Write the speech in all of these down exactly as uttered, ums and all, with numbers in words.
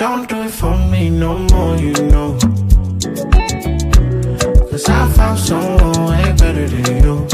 don't do it for me no more, you know. Cause I found someone way better than you.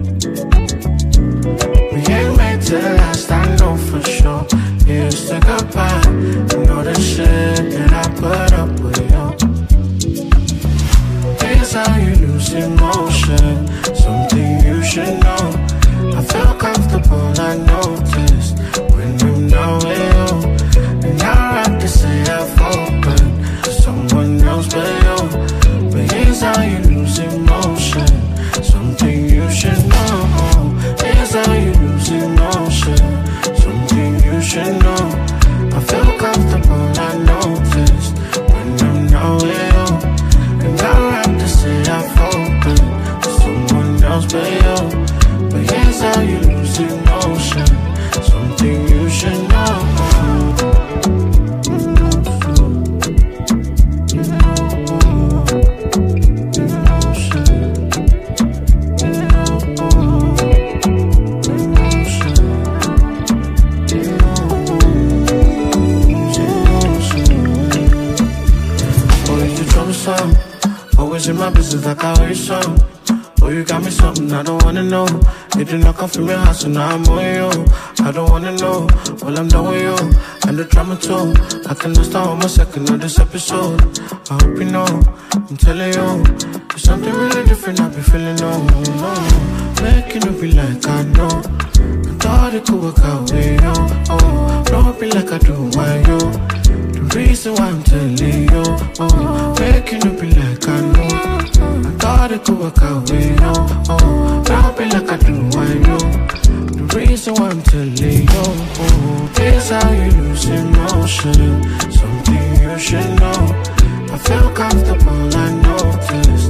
We ain't made to last, I know for sure. Here's the goodbye, you know the shit that I put up with you. Here's how you lose emotion, something you should know. I feel comfortable, I noticed when I'm not with you. And I have to say I've opened to someone else but you. But here's how you lose emotion, something you should know. Here's how you lose emotion, something you should know. I feel comfortable, I noticed when I'm not with you. And I have to say I've opened to someone else but you. But here's how you lose emotion, something you should know. Always in my business like I always saw. Oh, you got me something I don't wanna know. You did not come from your house, so now I'm on you. I don't wanna know, well I'm done with you. And the drama too, I cannot start on my second of this episode. I hope you know, I'm telling you, there's something really different I be feeling on. Oh, making it be like I know. I thought it could work out with you. Oh, don't be like I do, why you? The reason why I'm telling you, oh, making it be like I know. I thought it could work out with you, oh, don't be like I do, why you? The reason why I'm telling you, oh, here's how you lose emotion, something you should know. I feel comfortable, I notice